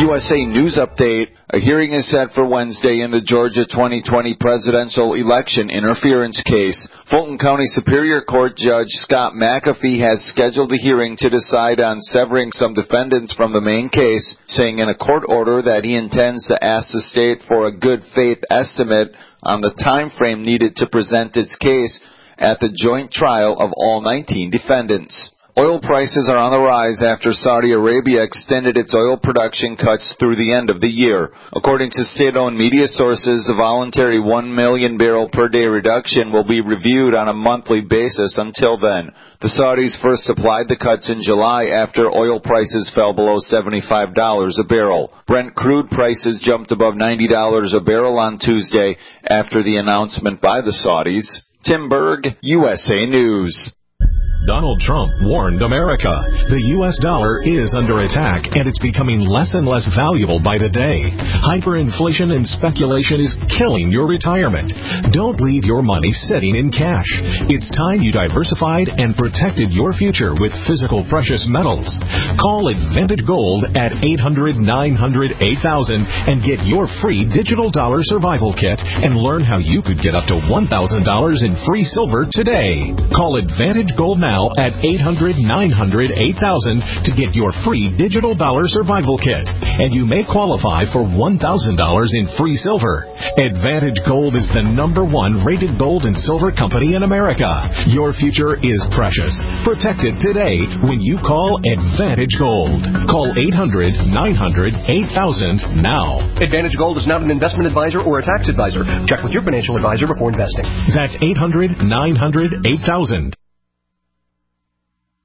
USA News Update. A hearing is set for Wednesday in the Georgia 2020 presidential election interference case. Fulton County Superior Court Judge Scott McAfee has scheduled a hearing to decide on severing some defendants from the main case, saying in a court order that he intends to ask the state for a good faith estimate on the time frame needed to present its case at the joint trial of all 19 defendants. Oil prices are on the rise after Saudi Arabia extended its oil production cuts through the end of the year. According to state-owned media sources, the voluntary 1 million barrel per day reduction will be reviewed on a monthly basis until then. The Saudis first applied the cuts in July after oil prices fell below $75 a barrel. Brent crude prices jumped above $90 a barrel on Tuesday after the announcement by the Saudis. Tim Berg, USA News. Donald Trump warned America. The U.S. dollar is under attack, and it's becoming less and less valuable by the day. Hyperinflation and speculation is killing your retirement. Don't leave your money sitting in cash. It's time you diversified and protected your future with physical precious metals. Call Advantage Gold at 800-900-8000 and get your free digital dollar survival kit and learn how you could get up to $1,000 in free silver today. Call Advantage Gold now at 800-900-8000 to get your free digital dollar survival kit, and you may qualify for $1,000 in free silver. Advantage Gold is the #1 rated gold and silver company in America. Your future is precious. Protect it today when you call Advantage Gold. Call 800-900-8000 now. Advantage Gold is not an investment advisor or a tax advisor. Check with your financial advisor before investing. That's 800-900-8000.